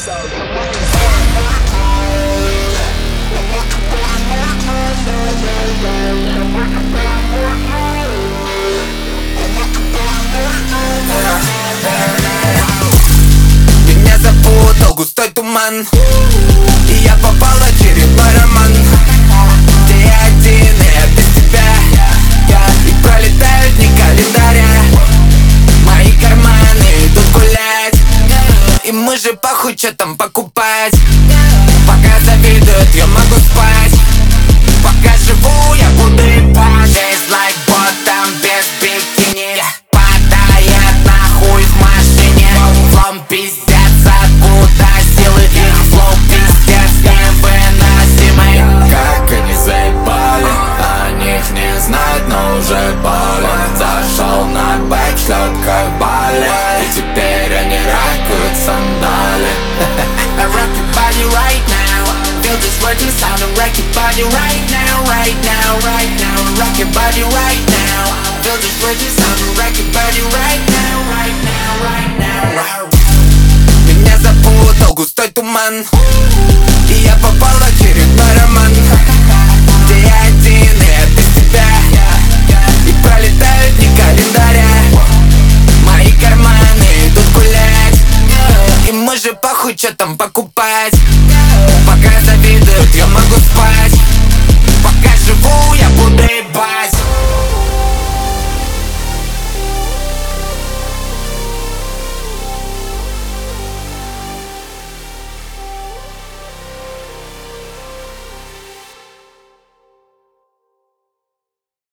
Меня запутал густой туман, и я попал в очередной роман. Ты один, и я без тебя. И пролетают дни календаря. Мои карманы идут гулять, и мы же похуй, чё там покупать. Пока завидуют, я могу спать. Пока живу, я буду ебать. Just like ботом без бикини. Падает нахуй в машине. Флом пиздец, откуда силы их флоу пиздец невыносимый. Как они заебали, о них не знают, но уже болен. Зашел на бэк, шлет как Бали, и теперь они ракают сандали. I rock your body right now. Feel this working sound and rock your body right now, right now, right now. Rock your body right now. Feel this working sound and rock your body right now, right now, right now. Меня запутал густой туман, и я попал в очередной роман.